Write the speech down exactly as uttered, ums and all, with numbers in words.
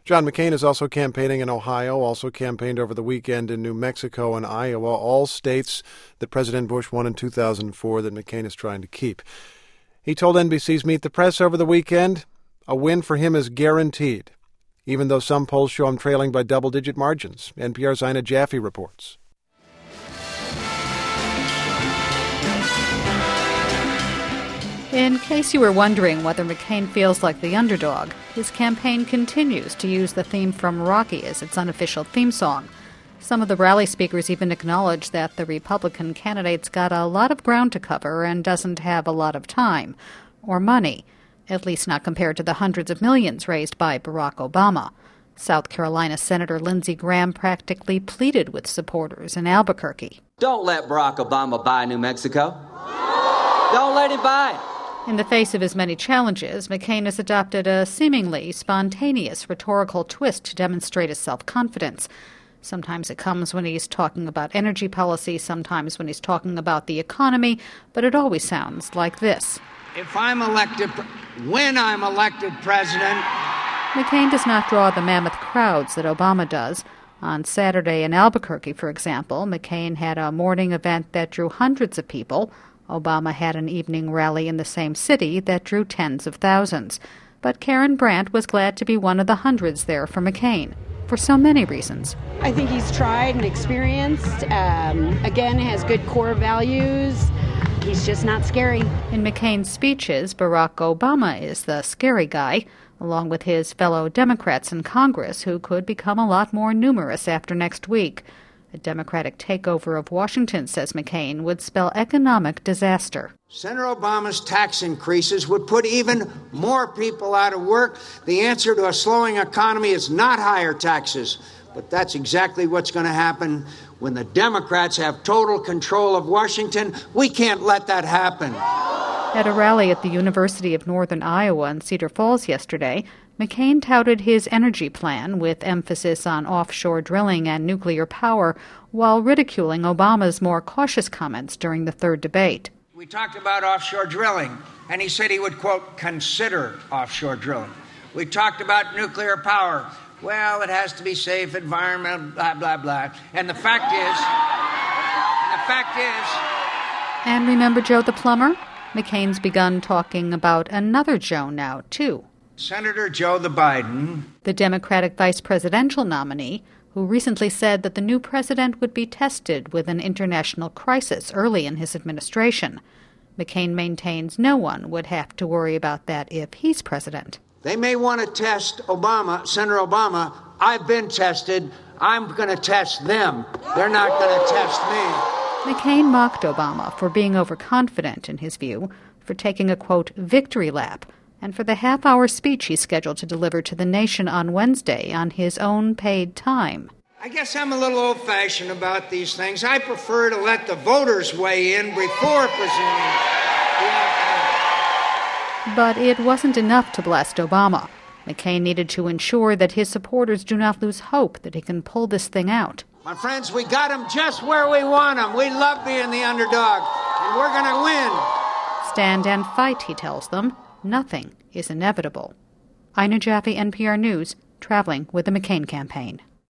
John McCain is also campaigning in Ohio, also campaigned over the weekend in New Mexico and Iowa, all states that President Bush won in two thousand four that McCain is trying to keep. He told N B C's Meet the Press over the weekend, a win for him is guaranteed, even though some polls show him trailing by double-digit margins. N P R's Ina Jaffe reports. In case you were wondering whether McCain feels like the underdog, his campaign continues to use the theme from Rocky as its unofficial theme song. Some of the rally speakers even acknowledge that the Republican candidate's got a lot of ground to cover and doesn't have a lot of time or money, at least not compared to the hundreds of millions raised by Barack Obama. South Carolina Senator Lindsey Graham practically pleaded with supporters in Albuquerque. Don't let Barack Obama buy New Mexico. Don't let him buy it. In the face of his many challenges, McCain has adopted a seemingly spontaneous rhetorical twist to demonstrate his self-confidence. Sometimes it comes when he's talking about energy policy, sometimes when he's talking about the economy, but it always sounds like this. If I'm elected, when I'm elected president... McCain does not draw the mammoth crowds that Obama does. On Saturday in Albuquerque, for example, McCain had a morning event that drew hundreds of people. Obama had an evening rally in the same city that drew tens of thousands. But Karen Brandt was glad to be one of the hundreds there for McCain, for so many reasons. I think he's tried and experienced, um, again, has good core values. He's just not scary. In McCain's speeches, Barack Obama is the scary guy, along with his fellow Democrats in Congress, who could become a lot more numerous after next week. A Democratic takeover of Washington, says McCain, would spell economic disaster. Senator Obama's tax increases would put even more people out of work. The answer to a slowing economy is not higher taxes. But that's exactly what's going to happen when the Democrats have total control of Washington. We can't let that happen. At a rally at the University of Northern Iowa in Cedar Falls yesterday, McCain touted his energy plan with emphasis on offshore drilling and nuclear power while ridiculing Obama's more cautious comments during the third debate. We talked about offshore drilling, and he said he would, quote, consider offshore drilling. We talked about nuclear power. Well, it has to be safe, environmental, blah, blah, blah. And the fact is, and the fact is... And remember Joe the plumber? McCain's begun talking about another Joe now, too. Senator Joe the Biden, the Democratic vice presidential nominee, who recently said that the new president would be tested with an international crisis early in his administration. McCain maintains no one would have to worry about that if he's president. They may want to test Obama, Senator Obama. I've been tested. I'm going to test them. They're not going to test me. McCain mocked Obama for being overconfident, in his view, for taking a, quote, victory lap, and for the half-hour speech he's scheduled to deliver to the nation on Wednesday on his own paid time. I guess I'm a little old-fashioned about these things. I prefer to let the voters weigh in before presuming. But it wasn't enough to blast Obama. McCain needed to ensure that his supporters do not lose hope that he can pull this thing out. My friends, we got him just where we want him. We love being the underdog, and we're going to win. Stand and fight, he tells them. Nothing is inevitable. Ina Jaffe, N P R News, traveling with the McCain campaign.